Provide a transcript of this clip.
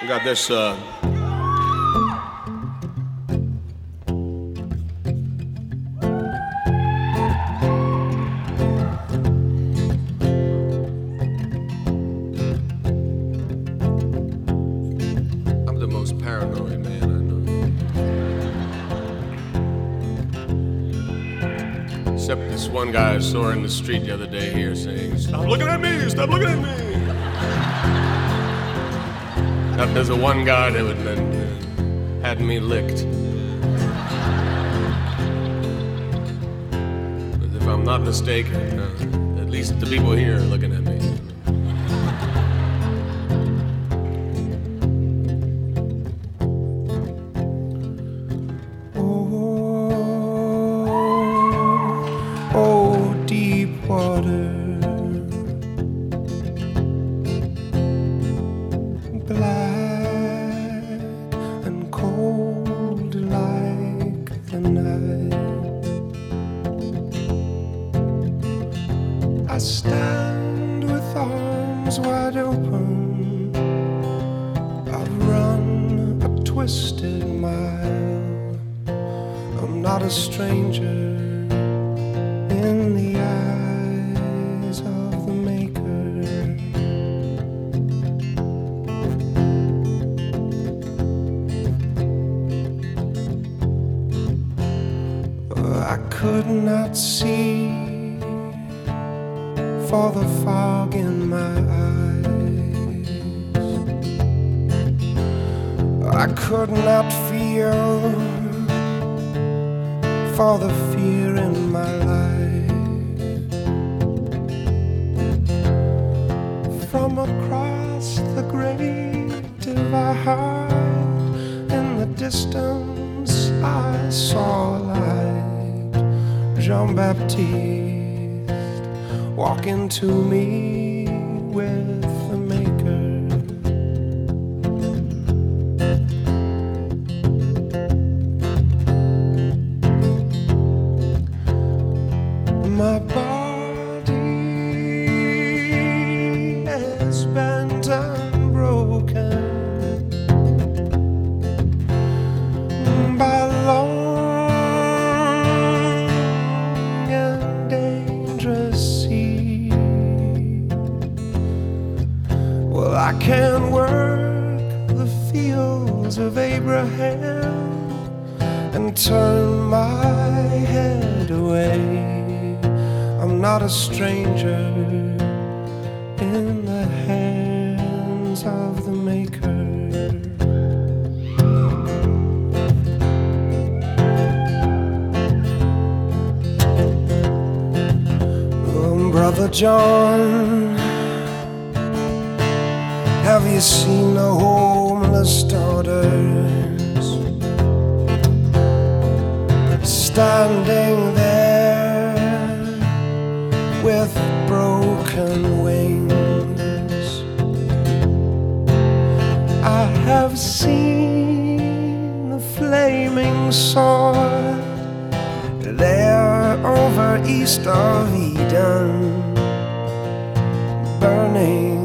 We got this, I'm the most paranoid man I know. Except this one guy I saw in the street the other day here saying, "Stop looking at me! Stop looking at me!" There's a one guy that had me licked. But if I'm not mistaken, at least the people here are looking at me. Oh, deep water, black and cold like the night. I stand with arms wide open. I've run a twisted mile. I'm not a stranger in the eyes of the Maker. I could not see for the fog in my eyes. I could not feel for the fear in my life. From across the great divide, in the distance I saw light. Jean-Baptiste walking to me with the Maker. My body is bent and broken by long and dangerous sea. Well, I can work the fields of Abraham and turn my head away. I'm not a stranger in the hands of the Maker. Brother John, have you seen the homeless daughters standing there with broken wings? I have seen the flaming sword there over east of Eden, burning